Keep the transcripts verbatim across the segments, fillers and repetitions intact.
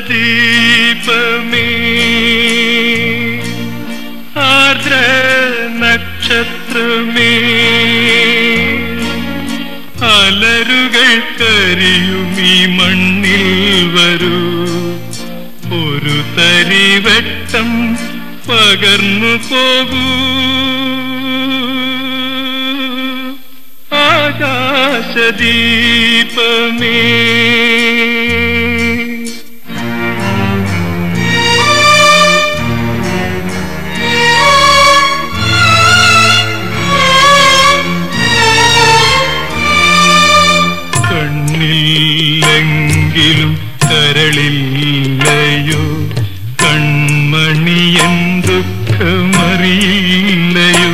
ആകാശദീപമേ ആർദ്ര നക്ഷത്രമേ അലരുകൾ കരിയുമീ മണ്ണിൽ വരൂ ഒരു തരിവട്ടം പകർന്നു പോകൂ ആകാശദീപമേ കണ്ണില്ലെങ്കിലും കരളില്ലയോ കൺമണിയൻ ദുഃഖമറിയില്ലയോ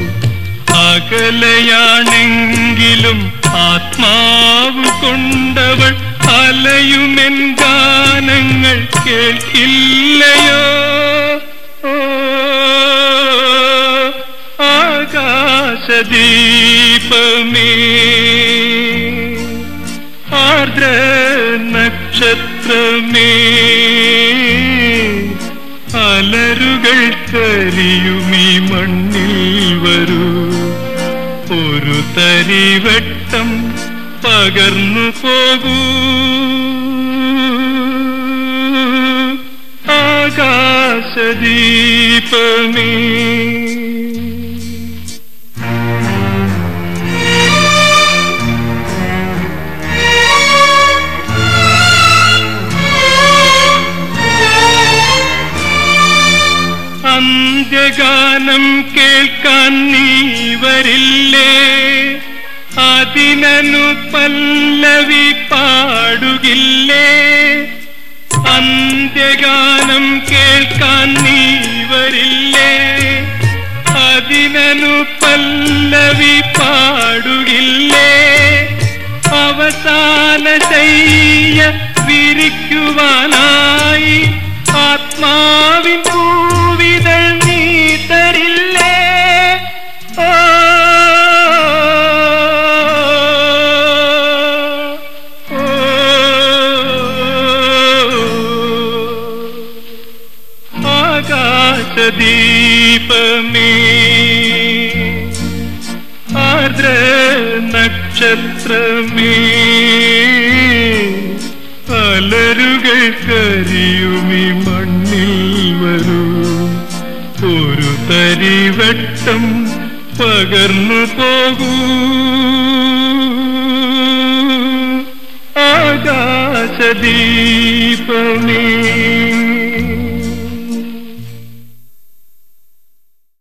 അകലയാണെങ്കിലും ആത്മാവ് കൊണ്ടവൾ അലയുമെൻ ഗാനങ്ങൾ കേൾക്കില്ലയോ ആകാശദീപമേ ആർദ്ര നക്ഷത്രമേ അലരുകൾ കരിയുമീ മണ്ണിൽ വരൂ ഒരു തരിവട്ടം പകർന്നു പോകൂ ആകാശദീപമേ അന്ത്യഗാനം കേൾക്കാൻ നീ വരില്ലേ അതിനു പല്ലവി പാടുകില്ലേ അന്ത്യഗാനം കേൾക്കാൻ നീ വരില്ലേ അതിനു പല്ലവി പാടുകില്ലേ അവസാന ശയ്യ വിരിക്കുവാനായി ആത്മാവിൻ പൂവിതൾ നീ തരില്ലേ ഓ ആകാശദീപമേ ആർദ്ര നക്ഷത്രമേ അലരുകൾ കരിയുമീ മണ്ണിൽ വരൂ ഒരു തരിവട്ടം പകർന്നു പോകൂ ആകാശദീപമേ